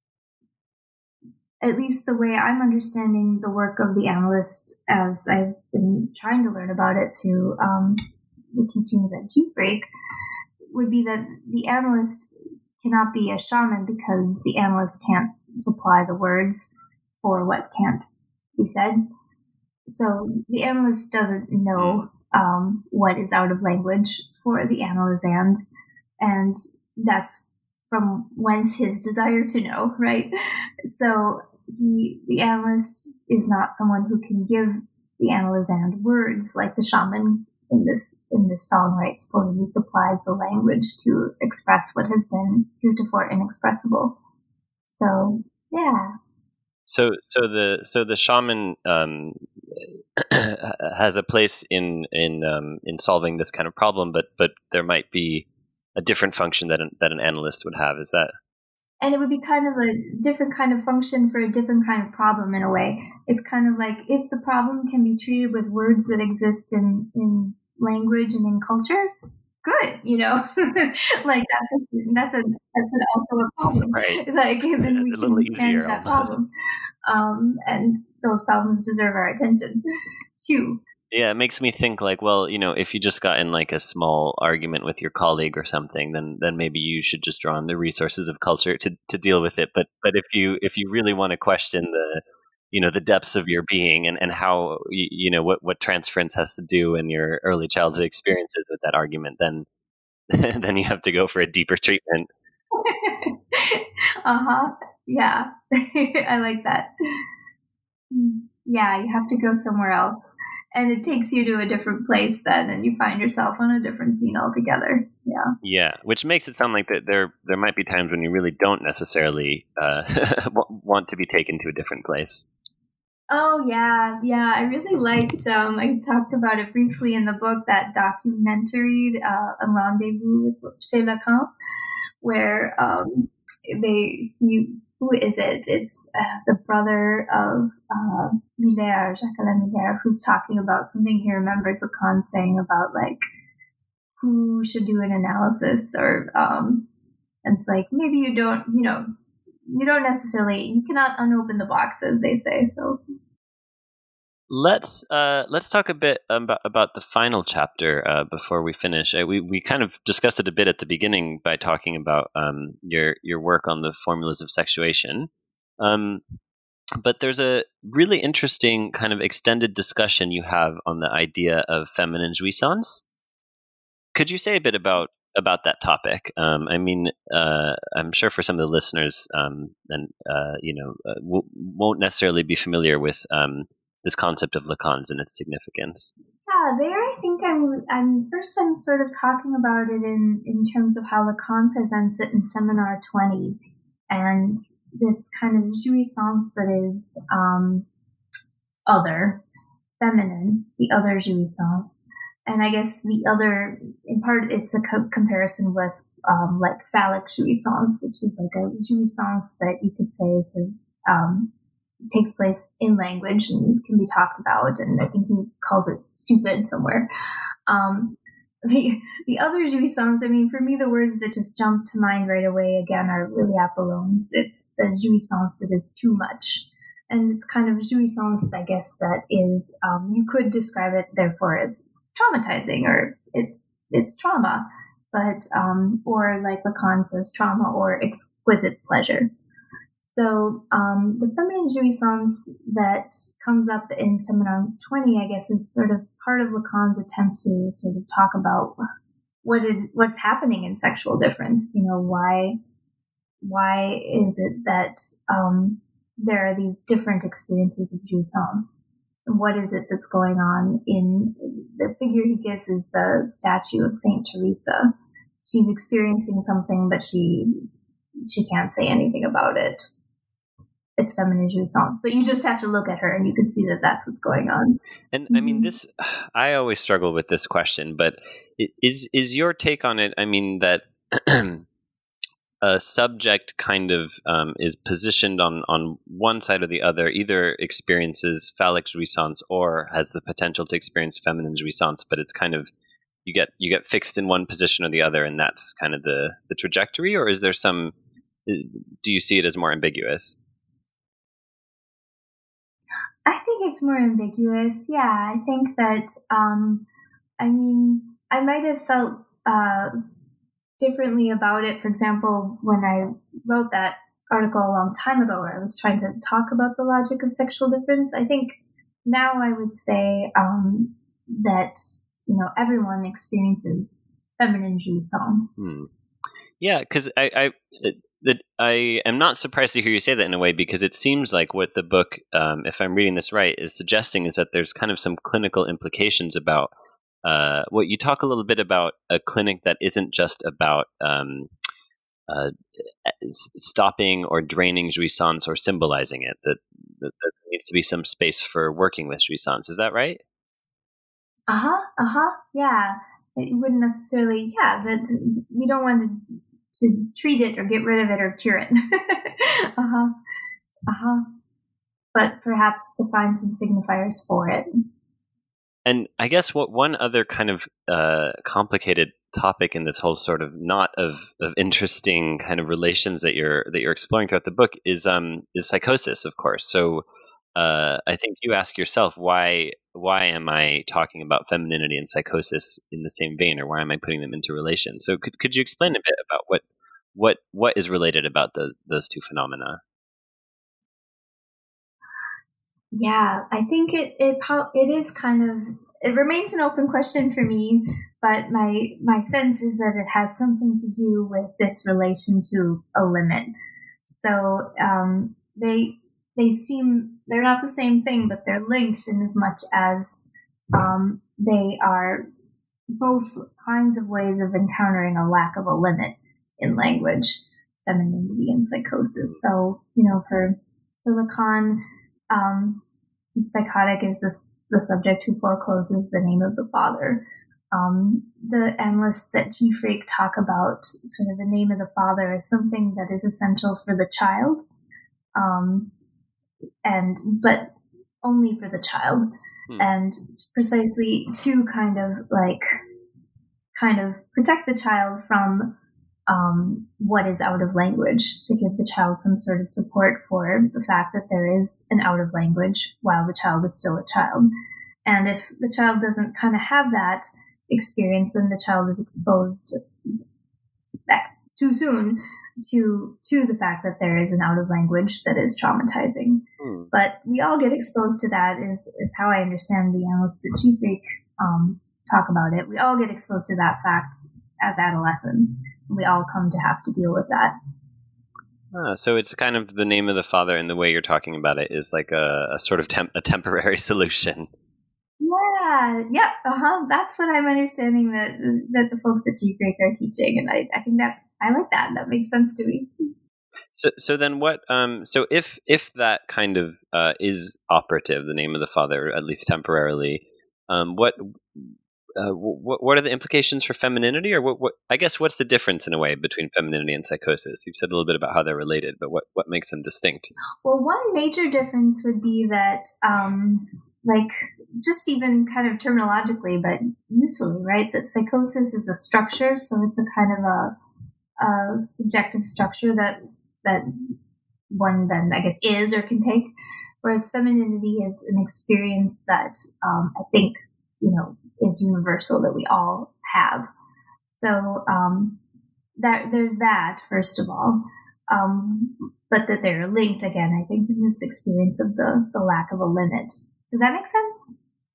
at least the way I'm understanding the work of the analyst, as I've been trying to learn about it through um, the teachings at G-Freak, would be that the analyst cannot be a shaman because the analyst can't supply the words for what can't be said. So the analyst doesn't know um, what is out of language for the analysand, and that's from whence his desire to know, right? So he, the analyst is not someone who can give the analysand words like the shaman in this in this song, right? Supposedly supplies the language to express what has been heretofore inexpressible. So yeah. So, so the so the shaman um, has a place in in um, in solving this kind of problem, but but there might be a different function that an, that an analyst would have. Is that? And it would be kind of a different kind of function for a different kind of problem in a way. It's kind of like if the problem can be treated with words that exist in in language and in culture, good, you know, like that's a, that's a that's an also a problem, right? Like then we a little can manage that almost. problem, um, and those problems deserve our attention too. Yeah, it makes me think like, well, you know, if you just got in like a small argument with your colleague or something, then then maybe you should just draw on the resources of culture to, to deal with it. But but if you if you really want to question the you know the depths of your being and, and how you, you know what, what transference has to do in your early childhood experiences with that argument, then then you have to go for a deeper treatment. uh-huh. Yeah. I like that. Yeah, you have to go somewhere else. And it takes you to a different place then, and you find yourself on a different scene altogether. Yeah. Yeah, which makes it sound like that there there might be times when you really don't necessarily uh, want to be taken to a different place. Oh, yeah. Yeah, I really liked, um, I talked about it briefly in the book, that documentary, uh, A Rendezvous with Chez Lacan, where um, they, he, who is it? It's uh, the brother of uh, Miller, Jacques-Alain Miller, who's talking about something he remembers Lacan saying about, like, who should do an analysis, or um, and it's like, maybe you don't, you know, you don't necessarily, you cannot unopen the box, as they say. So let's uh, let's talk a bit about, about the final chapter uh, before we finish. Uh, we we kind of discussed it a bit at the beginning by talking about um, your your work on the formulas of sexuation. Um, but there's a really interesting kind of extended discussion you have on the idea of feminine jouissance. Could you say a bit about about that topic? Um, I mean, uh, I'm sure for some of the listeners, um, and uh, you know, uh, w- won't necessarily be familiar with um, this concept of Lacan's and its significance. Yeah, there I think I'm. I'm first. I'm sort of talking about it in in terms of how Lacan presents it in Seminar twenty, and this kind of jouissance that is um, other, feminine, the other jouissance. And I guess the other, in part, it's a co- comparison with um, like phallic jouissance, which is like a jouissance that you could say sort of um, takes place in language and can be talked about. And I think he calls it stupid somewhere. Um, the the other jouissance, I mean, for me, the words that just jump to mind right away again are really Apollon's. It's the jouissance that is too much. And it's kind of jouissance, I guess, that is, um, you could describe it, therefore, as traumatizing, or it's it's trauma, but um, or like Lacan says, trauma or exquisite pleasure. So um, the feminine jouissance that comes up in Seminar twenty, I guess, is sort of part of Lacan's attempt to sort of talk about what it, what's happening in sexual difference. You know, why why is it that um, there are these different experiences of jouissance? What is it that's going on in the figure he gives is the statue of Saint Teresa. She's experiencing something, but she she can't say anything about it. it's feminine jouissance. But you just have to look at her and you can see that that's what's going on. And mm-hmm. I mean, this, I always struggle with this question, but is, is your take on it, I mean, that a subject kind of um, is positioned on, on one side or the other, either experiences phallic jouissance or has the potential to experience feminine jouissance, but it's kind of, you get you get fixed in one position or the other, and that's kind of the, the trajectory? Or is there some, do you see it as more ambiguous? I think it's more ambiguous. Yeah, I think that, um, I mean, I might have felt uh, differently about it. For example, when I wrote that article a long time ago where I was trying to talk about the logic of sexual difference, I think now I would say um, that, you know, everyone experiences feminine jouissance. Hmm. Yeah, because I, I, it, I am not surprised to hear you say that in a way, because it seems like what the book, um, if I'm reading this right, is suggesting is that there's kind of some clinical implications about uh, what you talk a little bit about a clinic that isn't just about um, uh, stopping or draining jouissance or symbolizing it, that, that, that there needs to be some space for working with jouissance. Is that right? Uh-huh, uh-huh, yeah. It wouldn't necessarily, yeah, that we don't want to, to treat it or get rid of it or cure it. uh-huh, uh-huh. But perhaps to find some signifiers for it. And I guess what one other kind of uh, complicated topic in this whole sort of knot of, of interesting kind of relations that you're that you're exploring throughout the book is um is psychosis, of course. So uh, I think you ask yourself, why why am I talking about femininity and psychosis in the same vein, or why am I putting them into relation? So could could you explain a bit about what what what is related about the, those two phenomena? Yeah, I think it it it is kind of, it remains an open question for me, but my my sense is that it has something to do with this relation to a limit. So um, they they seem, they're not the same thing, but they're linked in as much as um, they are both kinds of ways of encountering a lack of a limit in language, femininity and psychosis. So, you know, for for Lacan, Um, the psychotic is this, the subject who forecloses the name of the father. Um, the analysts at G Freak talk about sort of the name of the father as something that is essential for the child, um, and but only for the child, hmm. and precisely to kind of like kind of protect the child from Um, what is out of language, to give the child some sort of support for the fact that there is an out of language while the child is still a child. And if the child doesn't kind of have that experience, then the child is exposed back too soon to to the fact that there is an out of language that is traumatizing. Mm. But we all get exposed to that, is, is how I understand the analysts at G Freak um, talk about it. We all get exposed to that fact as adolescents. We all come to have to deal with that. Ah, so it's kind of the name of the father, and the way you're talking about it is like a, a sort of temp- a temporary solution. Yeah, yeah, uh-huh. That's what I'm understanding that that the folks at G Freak are teaching, and I, I think that I like that. That makes sense to me. So, so then what? Um, so if if that kind of uh, is operative, the name of the father, at least temporarily, um, what? Uh, what, what are the implications for femininity, or what, what? I guess what's the difference in a way between femininity and psychosis? You've said a little bit about how they're related, but what, what makes them distinct? Well, one major difference would be that, um, like, just even kind of terminologically, but usefully, right? That psychosis is a structure, so it's a kind of a, a subjective structure that that one then, I guess, is or can take, whereas femininity is an experience that um, I think, you know, is universal, that we all have. So um, that there's that, first of all, um, but that they're linked again, I think, in this experience of the, the lack of a limit. Does that make sense?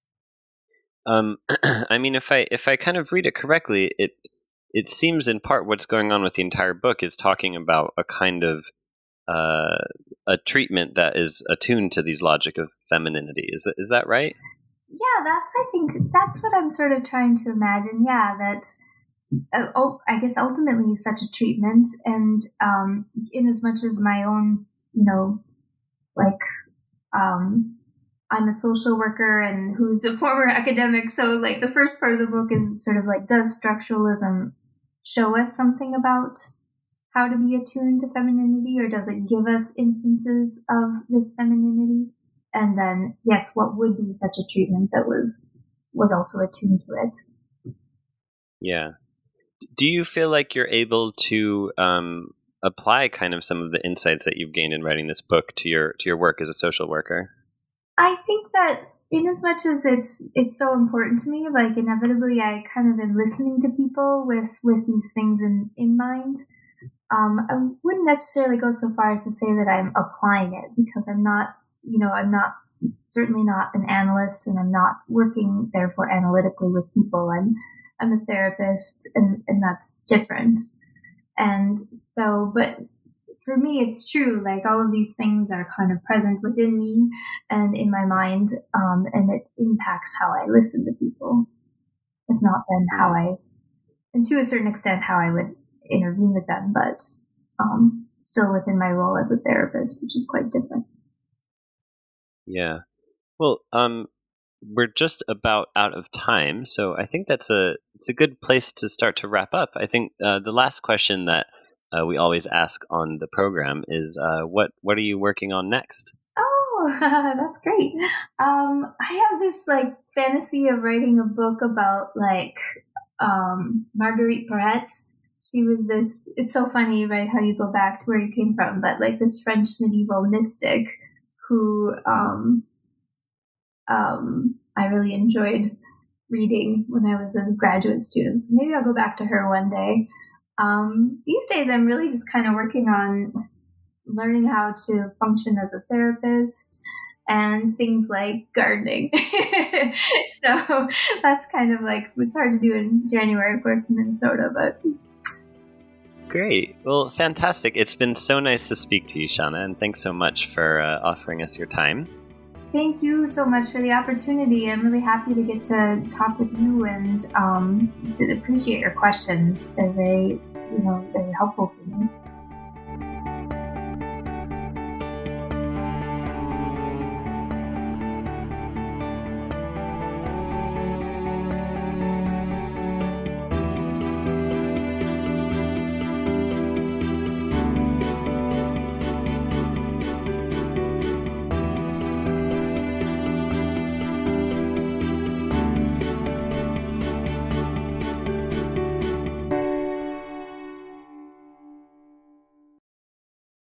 Um, I mean, if I if I kind of read it correctly, it it seems in part what's going on with the entire book is talking about a kind of uh, a treatment that is attuned to these logic of femininity. Is that, is that right? Yeah, that's, I think, that's what I'm sort of trying to imagine. Yeah, that, uh, oh, I guess ultimately such a treatment, and um, in as much as my own, you know, like, um, I'm a social worker and who's a former academic. So like the first part of the book is sort of like, does structuralism show us something about how to be attuned to femininity, or does it give us instances of this femininity? And then, yes, what would be such a treatment that was was also attuned to it? Yeah. Do you feel like you're able to um, apply kind of some of the insights that you've gained in writing this book to your to your work as a social worker? I think that in as much as it's it's so important to me, like inevitably I kind of am listening to people with, with these things in, in mind. Um, I wouldn't necessarily go so far as to say that I'm applying it, because I'm not, you know, I'm not, certainly not an analyst, and I'm not working, therefore, analytically with people. I'm, I'm a therapist, and, and that's different. And so, but for me, it's true, like all of these things are kind of present within me and in my mind, um, and it impacts how I listen to people, if not then how I, and to a certain extent, how I would intervene with them, but um, still within my role as a therapist, which is quite different. Yeah. Well, um, we're just about out of time, so I think that's a it's a good place to start to wrap up. I think uh, the last question that uh, we always ask on the program is, uh, what what are you working on next? Oh, that's great. Um, I have this like fantasy of writing a book about like um, Marguerite Porete. She was this, it's so funny, right, how you go back to where you came from, but like this French medieval mystic who um, um, I really enjoyed reading when I was a graduate student. So maybe I'll go back to her one day. Um, these days, I'm really just kind of working on learning how to function as a therapist and things like gardening. So that's kind of like, it's hard to do in January, of course, in Minnesota, but... Great. Well, fantastic. It's been so nice to speak to you, Shauna, and thanks so much for uh, offering us your time. Thank you so much for the opportunity. I'm really happy to get to talk with you and um, to appreciate your questions. They're very, you know, very helpful for me.